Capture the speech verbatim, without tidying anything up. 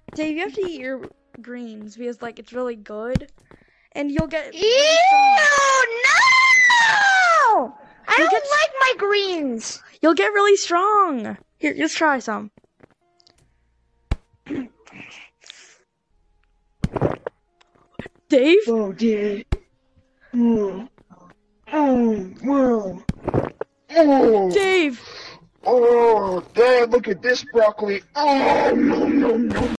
Dave, you have to eat your greens because like it's really good, and you'll get. Ew! No! I You'll don't get, like my greens. You'll get really strong. Here, just try some. Dave? Oh, dear. Oh, oh, wow. Oh, Dave! oh, Dad, look at this broccoli. Oh, no, no, no.